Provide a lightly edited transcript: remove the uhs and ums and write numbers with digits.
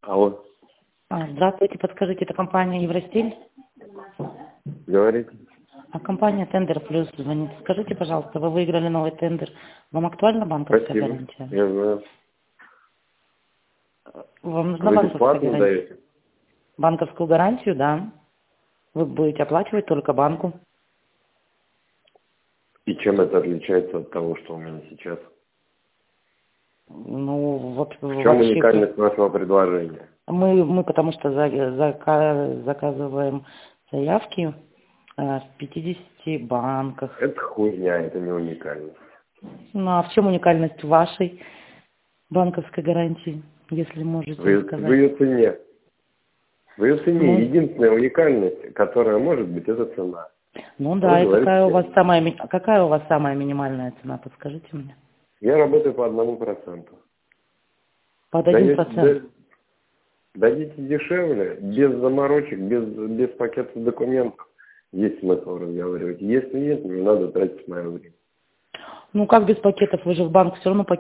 Алло, Здравствуйте, подскажите, это компания Евростиль? говорите? Компания Тендер Плюс звонит. Скажите, пожалуйста, вы выиграли новый тендер. Вам актуальна банковская Спасибо. гарантия? Я знаю. Вам нужна Вы банковская бесплатно гарантия? даете? Банковскую гарантию, да. Вы будете оплачивать только банку. И чем это отличается от того, что у меня сейчас? Ну, В чем уникальность нашего предложения? мы потому что заказываем заявки в 50 банках. Это хуйня, это не уникальность. Ну, а в чем уникальность вашей банковской гарантии, если можете В сказать? ее цене. В ее цене Ну, единственная уникальность, которая может быть, это цена. Ну Вы да, и говорите, какая у вас самая минимальная цена, подскажите мне? я работаю по 1%. Под 1%. Дадите дешевле, без заморочек, без пакета документов. Есть смысл разговаривать. Если нет, не надо тратить мое время. Ну как без пакетов? Вы же в банк все равно